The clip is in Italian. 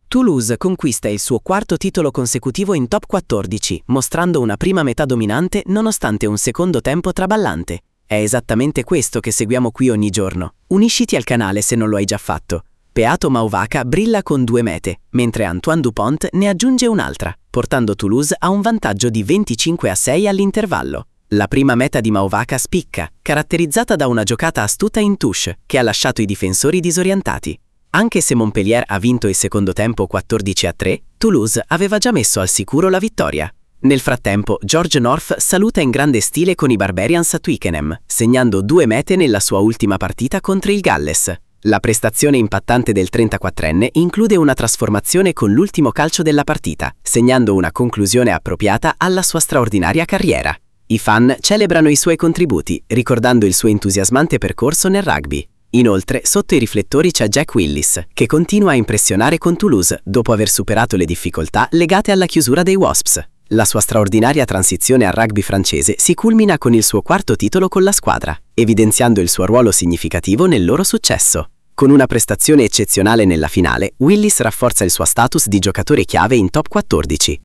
Toulouse conquista il suo quarto titolo consecutivo in top 14, mostrando una prima metà dominante nonostante un secondo tempo traballante. È esattamente questo che seguiamo qui ogni giorno. Unisciti al canale se non lo hai già fatto. Peato Mauvaka brilla con 2 mete, mentre Antoine Dupont ne aggiunge un'altra, portando Toulouse a un vantaggio di 25-6 all'intervallo. La prima meta di Mauvaka spicca, caratterizzata da una giocata astuta in touche, che ha lasciato i difensori disorientati. Anche se Montpellier ha vinto il secondo tempo 14-3, Toulouse aveva già messo al sicuro la vittoria. Nel frattempo, George North saluta in grande stile con i Barbarians a Twickenham, segnando 2 mete nella sua ultima partita contro il Galles. La prestazione impattante del 34enne include una trasformazione con l'ultimo calcio della partita, segnando una conclusione appropriata alla sua straordinaria carriera. I fan celebrano i suoi contributi, ricordando il suo entusiasmante percorso nel rugby. Inoltre, sotto i riflettori c'è Jack Willis, che continua a impressionare con Toulouse dopo aver superato le difficoltà legate alla chiusura dei Wasps. La sua straordinaria transizione al rugby francese si culmina con il suo quarto titolo con la squadra, evidenziando il suo ruolo significativo nel loro successo. Con una prestazione eccezionale nella finale, Willis rafforza il suo status di giocatore chiave in top 14.